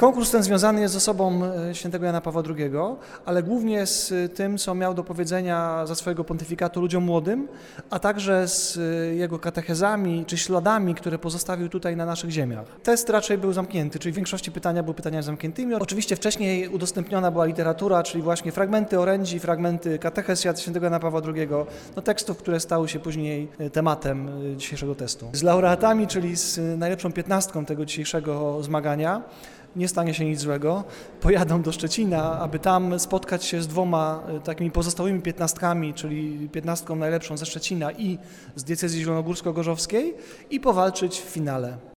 Konkurs ten związany jest z osobą świętego Jana Pawła II, ale głównie z tym, co miał do powiedzenia za swojego pontyfikatu ludziom młodym, a także z jego katechezami czy śladami, które pozostawił tutaj na naszych ziemiach. Test raczej był zamknięty, czyli w większości pytania były pytaniami zamkniętymi. Oczywiście wcześniej udostępniona była literatura, czyli właśnie fragmenty orędzi, fragmenty katechez świętego Jana Pawła II, tekstów, które stały się później tematem dzisiejszego testu. Z laureatami, czyli z najlepszą 15 tego dzisiejszego zmagania, nie stanie się nic złego. Pojadą do Szczecina, aby tam spotkać się z dwoma takimi pozostałymi 15, czyli 15 najlepszą ze Szczecina i z diecezji zielonogórsko-gorzowskiej i powalczyć w finale.